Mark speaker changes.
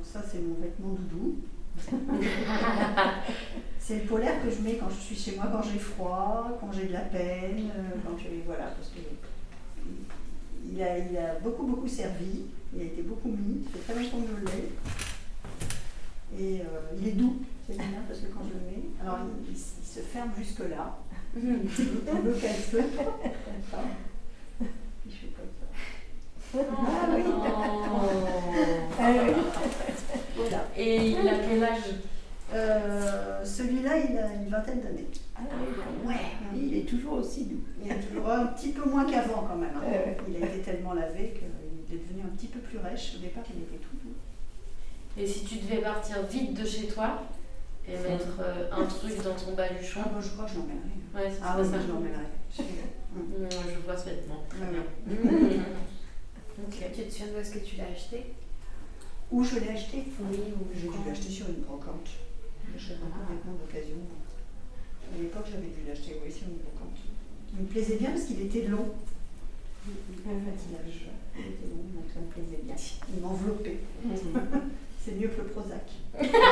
Speaker 1: ça c'est mon vêtement doudou. C'est le polaire que je mets quand je suis chez moi, quand j'ai froid, quand j'ai de la peine, quand je... Voilà, parce que il a beaucoup servi, il a été beaucoup mis, ça fait très longtemps que je l'ai. Et il est doux, c'est bien parce que quand je le mets, alors il se ferme jusque là. On le casse comme ça. Il fait comme ça.
Speaker 2: Ah oui.
Speaker 1: Voilà.
Speaker 3: Et il a quel âge?
Speaker 1: Celui-là, il a une vingtaine d'années.
Speaker 2: Ah oui, ouais, il est toujours aussi doux.
Speaker 1: Il est toujours un petit peu moins qu'avant quand même. Hein. Il a été tellement lavé qu'il est devenu un petit peu plus rêche. Au départ, il était tout doux.
Speaker 3: Et si tu devais partir vite de chez toi et mettre un truc dans ton baluchon?
Speaker 1: Ah, moi, je crois que je l'emmènerais.
Speaker 3: Ouais, c'est
Speaker 1: Ah
Speaker 3: ça,
Speaker 1: oui,
Speaker 3: ça.
Speaker 1: je l'emmènerais.
Speaker 3: Je vois ce vêtement. Très bien.
Speaker 4: Okay. Tu te souviens où est-ce que tu l'as acheté?
Speaker 1: Où je l'ai acheté?
Speaker 4: Oui,
Speaker 1: j'ai dû l'acheter sur une brocante. J'achète beaucoup de vêtements d'occasion. À l'époque, j'avais dû l'acheter sur une brocante. Il me plaisait bien parce qu'il était long. Il était long, donc ça me plaisait bien. Il m'enveloppait. C'est mieux que le Prozac.